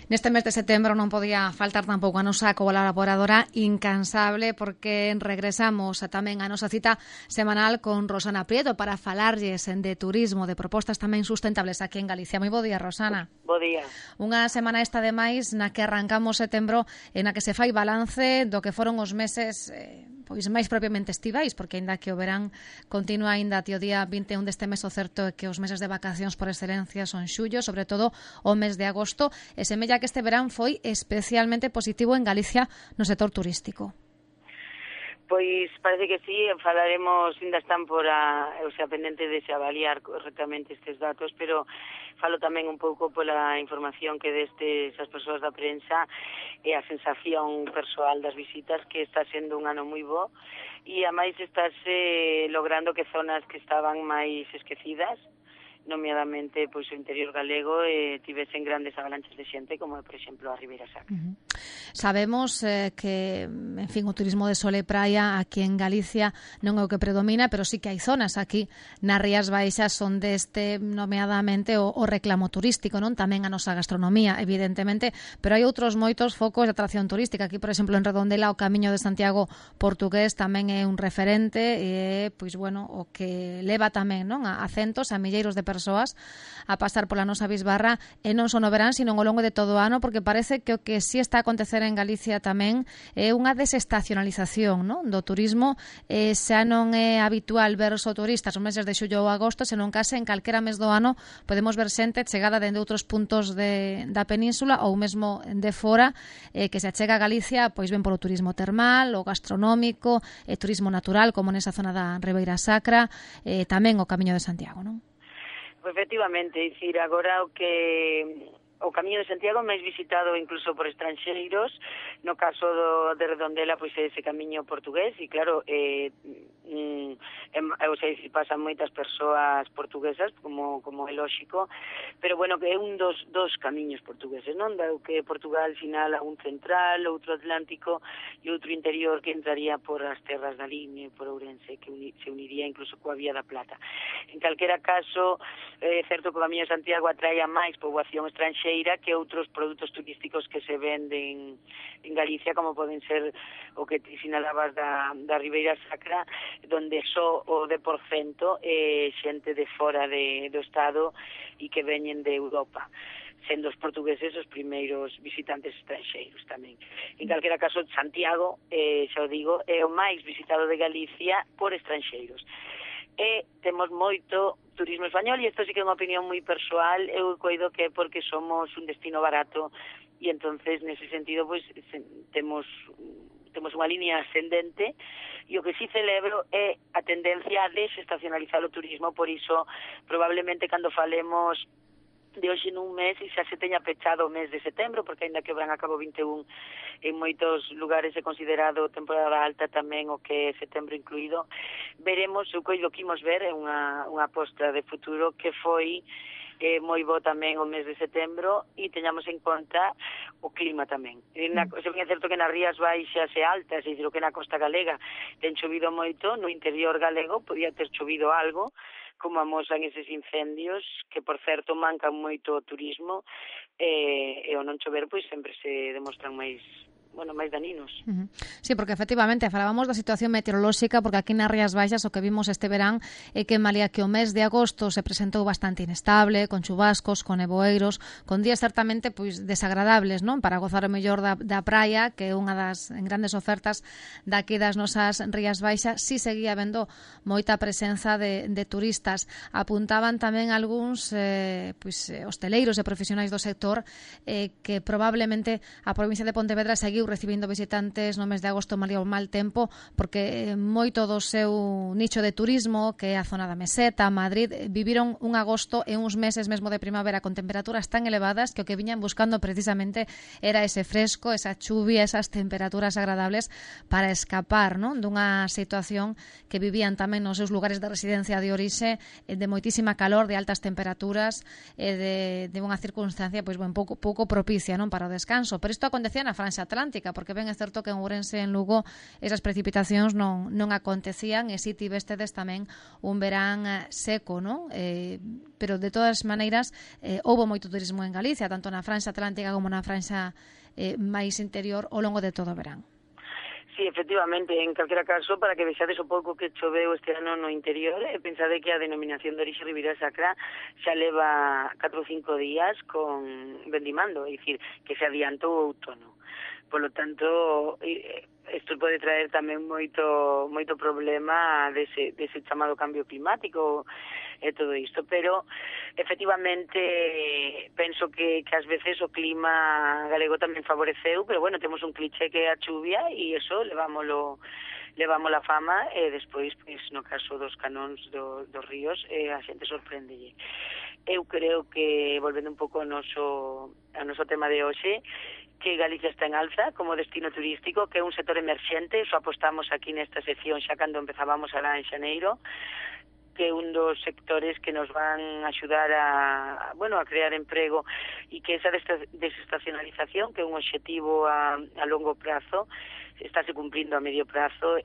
Neste mes de setembro non podía faltar tampouco a nosa colaboradora incansable, porque regresamos tamén a nosa cita semanal con Rosana Prieto para falarlles de turismo, de propostas tamén sustentables aquí en Galicia. Moi bo día, Rosana. Bo día. Unha semana esta ademais na que arrancamos setembro e na que se fai balance do que foron os meses pois máis propiamente estivais, porque aínda que o verán continúa aínda até o día 21 deste mes, o certo é que os meses de vacacións por excelencia son xullo, sobre todo o mes de agosto, e semella que este verán foi especialmente positivo en Galicia no sector turístico. Pois parece que sí, falaremos, ainda están pendente de se avaliar correctamente estes datos, pero falo tamén un pouco pola información que destes as persoas da prensa e a sensación persoal das visitas, que está sendo un ano moi bo, e a máis estáse logrando que zonas que estaban máis esquecidas, nomeadamente pois o interior galego, tivesen grandes avalanches de xente, como por exemplo a Ribeira Sacra. Sabemos que, en fin, o turismo de sol e praia aquí en Galicia non é o que predomina, pero sí que hai zonas aquí nas Rías Baixas onde este nomeadamente o reclamo turístico, non? Tamén a nosa gastronomía, evidentemente, pero hai outros moitos focos de atracción turística. Aquí, por exemplo, en Redondela, o Camiño de Santiago portugués tamén é un referente, e, pois, bueno, o que leva tamén, non, a centos, a milleiros de persoas a pasar pola nosa bisbarra, e non só no verán, sino ao longo de todo o ano, porque parece que o que sí está a acontecer en Galicia tamén é unha desestacionalización, non, do turismo. Xa non é habitual ver os turistas os meses de xullo ou agosto, senón case en calquera mes do ano podemos ver xente chegada dende outros puntos da península ou mesmo de fora, que se achega a Galicia, pois ben polo turismo termal, o gastronómico, turismo natural, como nesa zona da Ribeira Sacra, tamén o Camiño de Santiago, non? Efectivamente, dicir, agora o Camiño de Santiago é máis visitado incluso por estranxeiros. No caso de Redondela, pois é ese camiño portugués, e claro, pasan moitas persoas portuguesas, como é lóxico, pero bueno, que é un dos camiños portugueses, non? Dado que Portugal sinala un central, outro atlántico e outro interior que entraría por as terras da Limia e por Ourense, que se uniría incluso coa Vía da Plata. En calquera caso, é certo que o Camiño de Santiago atrae a máis poboación estranxeira que outros produtos turísticos que se venden en Galicia, como poden ser o que ti sinalabas da Ribeira Sacra, donde só o 10% é xente de fora do Estado e que veñen de Europa, sendo os portugueses os primeiros visitantes estranxeiros tamén. En calquera caso, Santiago, xa o digo, é o máis visitado de Galicia por estranxeiros. E temos moito turismo español, e isto sí que é unha opinión moi persoal. Eu coido que é porque somos un destino barato, e entonces nese sentido pois temos unha línea ascendente, e o que sí celebro é a tendencia a desestacionalizar o turismo. Por iso probablemente cando falemos de hoxe nun mes e xa se teña pechado o mes de setembro, porque aínda que o verán acabo 21, en moitos lugares é considerado temporada alta tamén o que é setembro incluído. Veremos, eu coido que imos ver unha aposta de futuro que foi moi bo tamén o mes de setembro, e teñamos en conta o clima tamén. Se ben é certo que nas Rías Baixas e altas, é dicir, o que na costa galega ten chovido moito, no interior galego podía ter chovido algo, como amosan eses incendios, que por certo mancan moito o turismo, e ao non chover pois sempre se demostran máis daninos. Sí, porque efectivamente falábamos da situación meteorolóxica, porque aquí nas Rías Baixas o que vimos este verán é que malia que o mes de agosto se presentou bastante inestable, con chubascos, con nevoeiros, con días certamente pois desagradables, non? Para gozar o mellor da praia, que é unha das grandes ofertas daqui das nosas Rías Baixas, si seguía habendo moita presenza de turistas. Apuntaban tamén algúns hosteleiros e profesionais do sector que probablemente a provincia de Pontevedra seguiu recibindo visitantes no mes de agosto malia o mal tempo, porque moito do seu nicho de turismo, que é a zona da Meseta, Madrid, viviron un agosto e uns meses mesmo de primavera con temperaturas tan elevadas que o que viñan buscando precisamente era ese fresco, esa chuvia, esas temperaturas agradables para escapar, non, dunha situación que vivían tamén nos seus lugares de residencia de orixe, de moitísima calor, de altas temperaturas, de unha circunstancia pois pouco propicia, non, para o descanso. Pero isto acontecía na Franxa Atlántica, atlántica, porque ben é certo que en Ourense e en Lugo esas precipitacións non acontecían, e si tivestedes tamén un verán seco, non? Pero de todas maneiras houbo moito turismo en Galicia, tanto na franxa atlántica como na franxa máis interior ao longo de todo o verán. Sí, efectivamente, en calquera caso, para que vexades o pouco que choveu este ano no interior, pensade que a denominación de orixe Ribeira Sacra xa leva 4 ou 5 días con vendimando, é dicir, que se adiantou o outono. Por lo tanto, isto pode traer tamén moito problema dese chamado cambio climático e todo isto, pero efectivamente penso que ás veces o clima galego tamén favoreceu, pero bueno, temos un cliché que é a chuvia e eso levamos a fama e despois, pois, no caso dos canóns dos ríos, a xente sorprendelle. Eu creo que, volvendo un pouco ao noso tema de hoxe, que Galicia está en alza como destino turístico, que é un sector emerxente, iso apostamos aquí nesta sección xa cando empezábamos alá en xaneiro, que é un dos sectores que nos van a axudar a crear emprego e que esa desestacionalización, que é un obxectivo a longo prazo, estáse cumplindo a medio prazo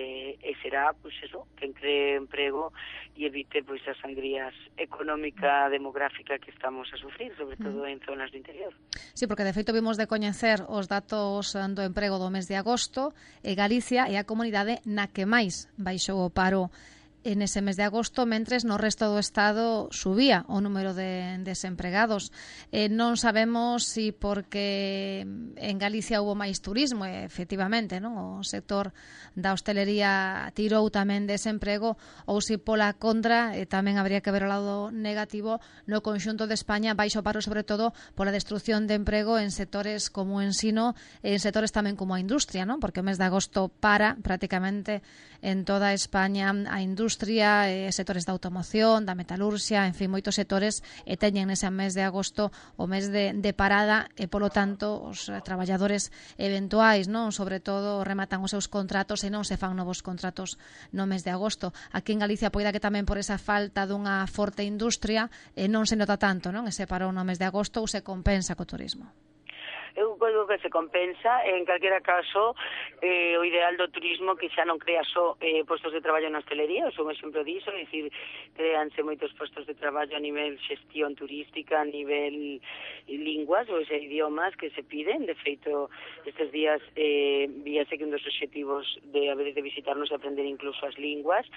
e será, pois eso, que cree emprego e evite pois as sangrías económica, demográfica que estamos a sufrir, sobre todo en zonas do interior. Sí, porque de feito vimos de coñecer os datos do emprego do mes de agosto, e Galicia é a comunidade na que máis baixou o paro en ese mes de agosto, mentres no resto do Estado subía o número de desempregados. Non sabemos si porque en Galicia houve máis turismo, efectivamente, non? O sector da hostelería tirou tamén desemprego, ou si pola contra, tamén habría que ver o lado negativo, no conxunto de España baixo paro sobre todo pola destrucción de emprego en sectores como o ensino, en sectores tamén como a industria, non? Porque o mes de agosto para prácticamente en toda España a industria, sectores da automoción, da metalurxia, en fin, moitos sectores teñen nese mes de agosto o mes de parada e, polo tanto, os traballadores eventuais, non, sobre todo, rematan os seus contratos e non se fan novos contratos no mes de agosto. Aquí en Galicia poida que tamén por esa falta dunha forte industria non se nota tanto, non, ese parón no mes de agosto, ou se compensa co turismo. Eu creo que se compensa, en calquera caso, o ideal do turismo que xa non crea só postos de traballo na hostelería, eu son un exemplo diso, é dicir, créanse moitos postos de traballo a nivel xestión turística, a nivel linguas, ou idiomas que se piden. De feito, estes días víase que un dos obxectivos de haber de visitarnos é aprender incluso as linguas,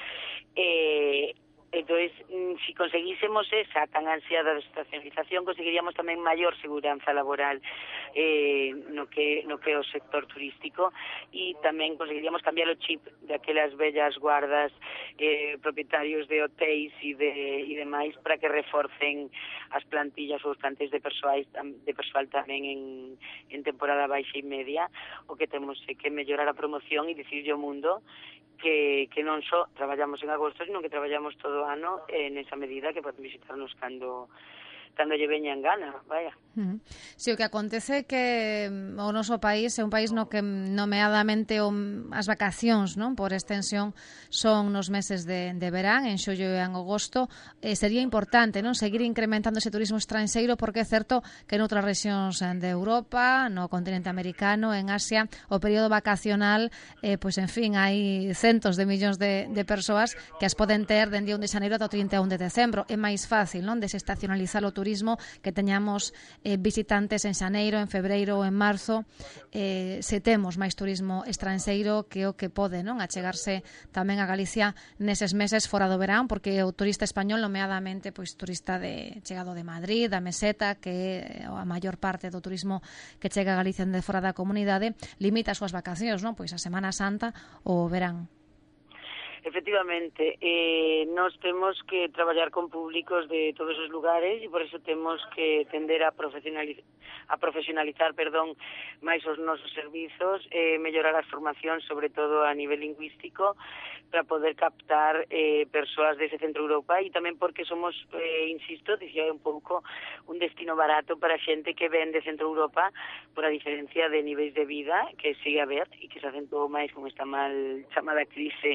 Entonces, si conseguísemos esa tan ansiada desestacionalización, conseguiríamos tamén maior seguranza laboral no que o sector turístico, e tamén conseguiríamos cambiar o chip de aquelas bellas guardas propietarios de hotéis e demais para que reforcen as plantillas ou os plantéis de persoal tamén en temporada baixa e media. O que temos é que mellorar a promoción e dicirlle ao mundo que non só traballamos en agosto, sino que traballamos todo o ano nesa medida que poden visitarnos cando lle veña en gana, vaya. Si, o que acontece é que o noso país é un país no que nomeadamente as vacacións, non, por extensión, son nos meses de verán, en xollo e en agosto. Sería importante, non, seguir incrementando ese turismo estranxeiro, porque é certo que noutras rexións de Europa, no continente americano, en Asia, o período vacacional, pois en fin, hai centos de millóns de persoas que as poden ter dende 1 de xaneiro ata o 31 de decembro. É máis fácil, non, desestacionalizar o turismo, que teñamos visitantes en xaneiro, en febreiro ou en marzo, se temos máis turismo estranxeiro que o que pode, non, achegarse tamén a Galicia neses meses fora do verán, porque o turista español, nomeadamente, pois turista chegado de Madrid, da Meseta, que é a maior parte do turismo que chega a Galicia de fora da comunidade, limita as súas vacacións, non, pois a Semana Santa ou o verán. Efectivamente, nós temos que traballar con públicos de todos os lugares e por eso temos que tender a profesionalizar máis os nosos servizos, mellorar as formacións, sobre todo a nivel lingüístico, para poder captar persoas dese centro Europa, e tamén porque somos, insisto, dicía un pouco, un destino barato para xente que ven de centro Europa por a diferencia de niveis de vida que sigue a ver e que se acentuou máis con esta mal chamada crise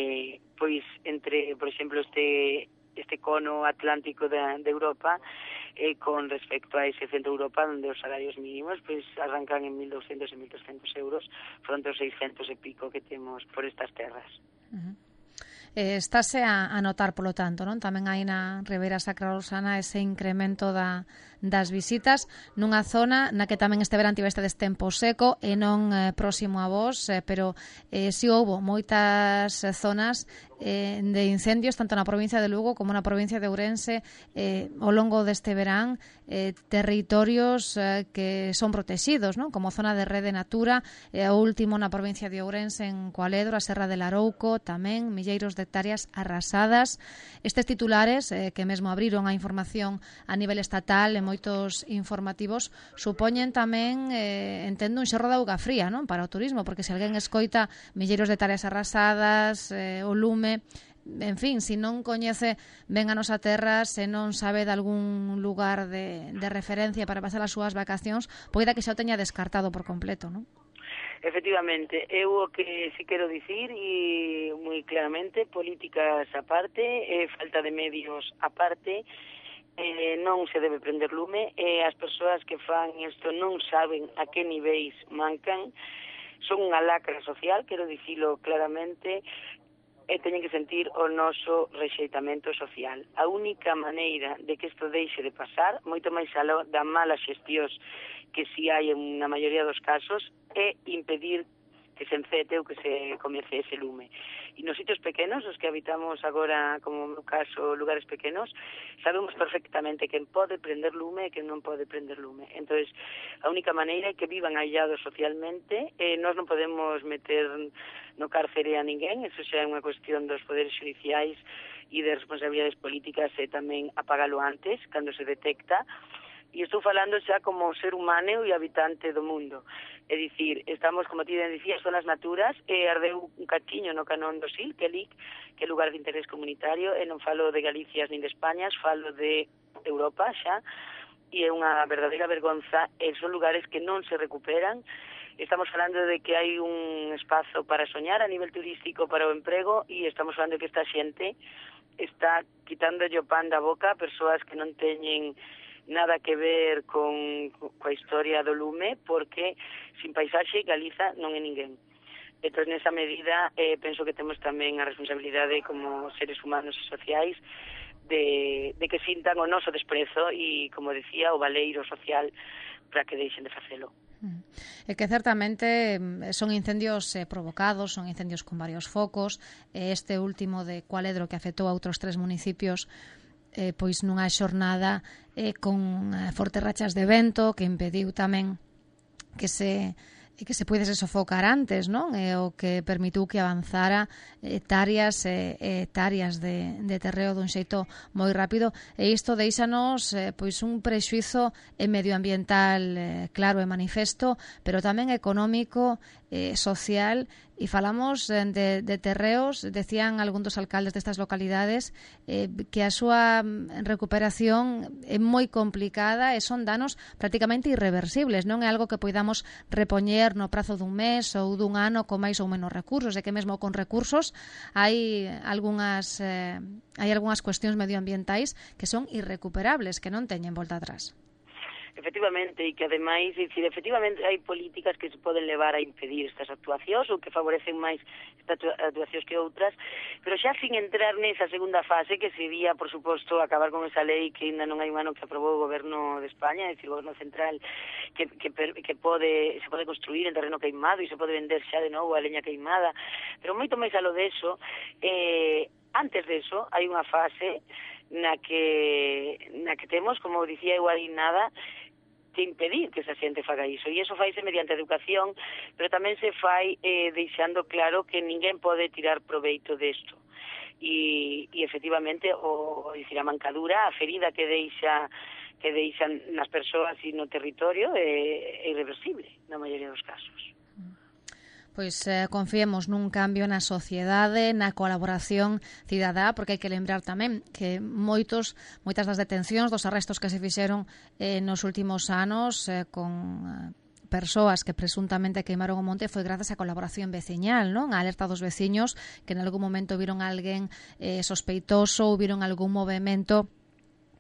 pois entre, por exemplo, este cono atlántico de Europa con respecto a ese centro Europa donde os salarios mínimos pues arrancan en 1.200 e 1.300 euros fronte aos 600 e pico que temos por estas terras. Estáse a notar, polo tanto, non? Tamén hai na Ribeira Sacra Rousana ese incremento das visitas nunha zona na que tamén este verán tivestedes tempo seco e non próximo a vos, pero si houbo moitas zonas de incendios tanto na provincia de Lugo como na provincia de Ourense ao longo deste verán, territorios que son protegidos, non? Como zona de rede Natura, o último na provincia de Ourense en Coaledro, a Serra de Larouco, tamén milleiros de hectáreas arrasadas. Estes titulares que mesmo abriron a información a nivel estatal en moitos informativos supoñen tamén, entendo, un xorro de auga fría, non? Para o turismo, porque se alguén escoita milleiros de hectáreas arrasadas, o lume, en fin, se non coñece ben a nosa terra, se non sabe de algún lugar de referencia para pasar as súas vacacións, poida que xa o teña descartado por completo, non? Efectivamente, eu o que si quero dicir e moi claramente, políticas aparte, falta de medios aparte, non se debe prender lume, as persoas que fan isto non saben a que niveis mancan, son unha lacra social, quero dicilo claramente, e teñen que sentir o noso rexeitamento social. A única maneira de que isto deixe de pasar, moito máis aló da mala xestión que si hai na maioría dos casos, é impedir que se encete ou que se comece ese lume. E nos sitios pequenos, os que habitamos agora, como no meu caso, lugares pequenos, sabemos perfectamente quen pode prender lume e quen non pode prender lume. Entón, a única maneira é que vivan aillados socialmente, nós non podemos meter no cárcere a ninguén, eso xa é unha cuestión dos poderes judiciais e de responsabilidades políticas e tamén apagalo antes, cando se detecta. E estou falando xa como ser humano e habitante do mundo. É dicir, estamos, como ti dicías, zonas naturas, ardeu un cachiño no canón do Sil, que é lugar de interés comunitario, e non falo de Galicia nin de España, falo de Europa xa, e é unha verdadeira vergonza, e son lugares que non se recuperan. Estamos falando de que hai un espazo para soñar a nivel turístico para o emprego, e estamos falando de que esta xente está quitando o pan da boca a persoas que non teñen nada que ver coa historia do lume, porque sin paisaxe Galiza non é ninguén. Entón, nesa medida, penso que temos tamén a responsabilidade como seres humanos e sociais de que sintan o noso desprezo e, como decía, o valeiro social para que deixen de facelo. É que certamente son incendios provocados, son incendios con varios focos. Este último de Coaledro, que afectou a outros 3 municipios, pois nunha xornada con fortes rachas de vento que impediu tamén que se pudese sofocar antes, non? O que permitiu que avanzara hectáreas de terreo dun xeito moi rápido, e isto deixanos pois un prexuizo medioambiental claro e manifesto, pero tamén económico, social, e falamos de terreos, decían algún dos alcaldes destas localidades que a súa recuperación é moi complicada e son danos prácticamente irreversibles, non é algo que poidamos repoñer no prazo dun mes ou dun ano con máis ou menos recursos, e que mesmo con recursos hai algunhas cuestións medioambientais que son irrecuperables, que non teñen volta atrás. Efectivamente, e que ademais, efectivamente hai políticas que se poden levar a impedir estas actuacións ou que favorecen máis estas actuacións que outras, pero xa sin entrar nesa segunda fase, que sería, por suposto, acabar con esa lei que ainda non hai un ano que aprobou o goberno de España, é dicir, o goberno central, que se pode construir en terreno queimado e se pode vender xa de novo a leña queimada, pero moito máis alo deso, antes deso, hai unha fase na que temos, como dicía eu aí nada, que impedir que esa xente faga iso, e iso faise mediante educación, pero tamén se fai deixando claro que ninguén pode tirar proveito desto, e efectivamente a mancadura, a ferida que deixan nas persoas e no territorio é irreversible na maioría dos casos. Pois confiemos nun cambio na sociedade, na colaboración cidadá, porque hai que lembrar tamén que moitas das detencións, dos arrestos que se fixeron nos últimos anos con persoas que presuntamente queimaron o monte foi grazas á colaboración veciñal, non? A alerta dos veciños que en algún momento viron alguén sospeitoso ou viron algún movimento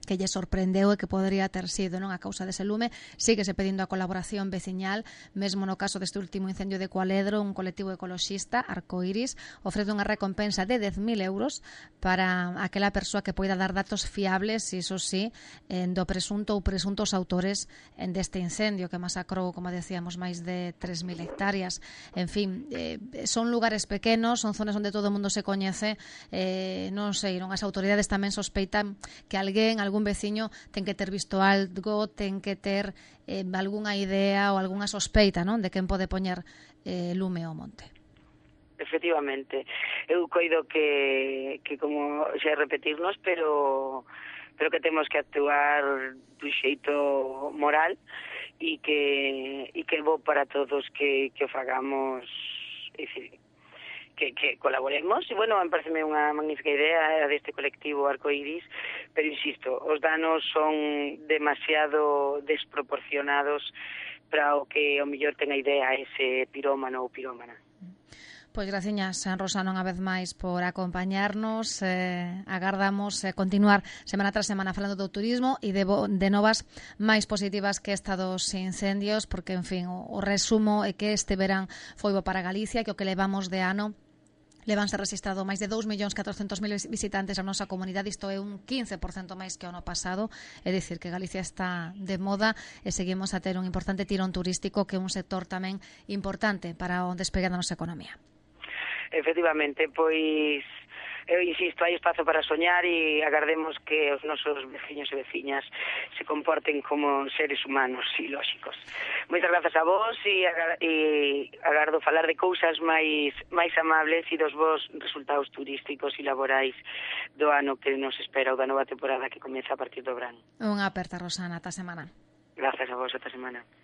que lle sorprendeu e que podería ter sido non a causa dese lume. Síguese pedindo a colaboración veciñal, mesmo no caso deste último incendio de Cualedro, un colectivo ecoloxista, Arcoiris, ofrece unha recompensa de 10.000 euros para aquela persoa que poida dar datos fiables, iso sí, do presunto ou presuntos autores deste incendio que masacrou, como decíamos, máis de 3.000 hectáreas. En fin, son lugares pequenos, son zonas onde todo o mundo se coñece, non sei, non as autoridades tamén sospeitan que algún veciño ten que ter visto algo, ten que ter algunha idea ou algunha sospeita, non, de quen pode poñer lume ao monte. Efectivamente, eu coido que como xa repetirnos, pero que temos que actuar dun xeito moral e que bo para todos que o fagamos, é dicir, que colaboremos. E, bueno, me parece unha magnífica idea deste colectivo Arcoiris, pero, insisto, os danos son demasiado desproporcionados para o que o mellor tenga idea ese pirómano ou pirómana. Pois graciñas, Rosana, unha vez máis por acompañarnos. Agardamos continuar semana tras semana falando do turismo e de novas máis positivas que estados incendios, porque, en fin, o resumo é que este verán foi bo para Galicia, que o que levamos de ano levanse registrado máis de 2.400.000 visitantes a nosa comunidade, isto é un 15% máis que o ano pasado, é dicir que Galicia está de moda e seguimos a ter un importante tirón turístico, que é un sector tamén importante para o despegue da nosa economía. Efectivamente, pois eu insisto, hai espazo para soñar e agardemos que os nosos veciños e veciñas se comporten como seres humanos e lóxicos. Moitas grazas a vos e agardo falar de cousas máis amables e dos vos resultados turísticos e laborais do ano que nos espera, ou da nova temporada que comeza a partir do verán. Unha aperta, Rosana, ata semana. Grazas a vos, ata semana.